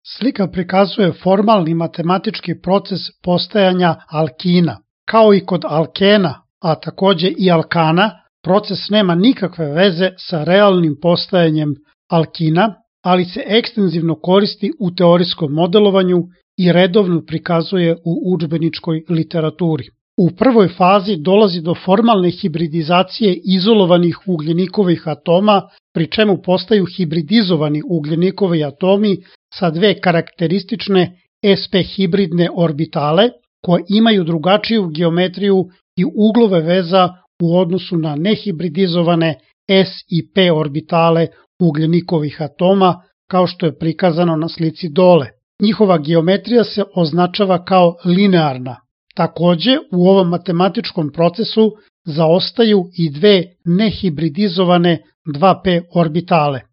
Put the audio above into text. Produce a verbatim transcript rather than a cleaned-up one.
Slika prikazuje formalni matematički proces postajanja alkina. Kao i kod alkena, a takođe i alkana, proces nema nikakve veze sa realnim postajanjem alkina, ali se ekstenzivno koristi u teorijskom modelovanju i redovno prikazuje u udžbeničkoj literaturi. U prvoj fazi dolazi do formalne hibridizacije izolovanih ugljenikovih atoma, pri čemu postaju hibridizovani ugljenikovi atomi sa dve karakteristične sp hibridne orbitale koje imaju drugačiju geometriju i uglove veza u odnosu na nehibridizovane s i p orbitale ugljenikovih atoma, kao što je prikazano na slici dole. Njihova geometrija se označava kao linearna. Takođe, u ovom matematičkom procesu zaostaju i dve nehibridizovane dva p orbitale.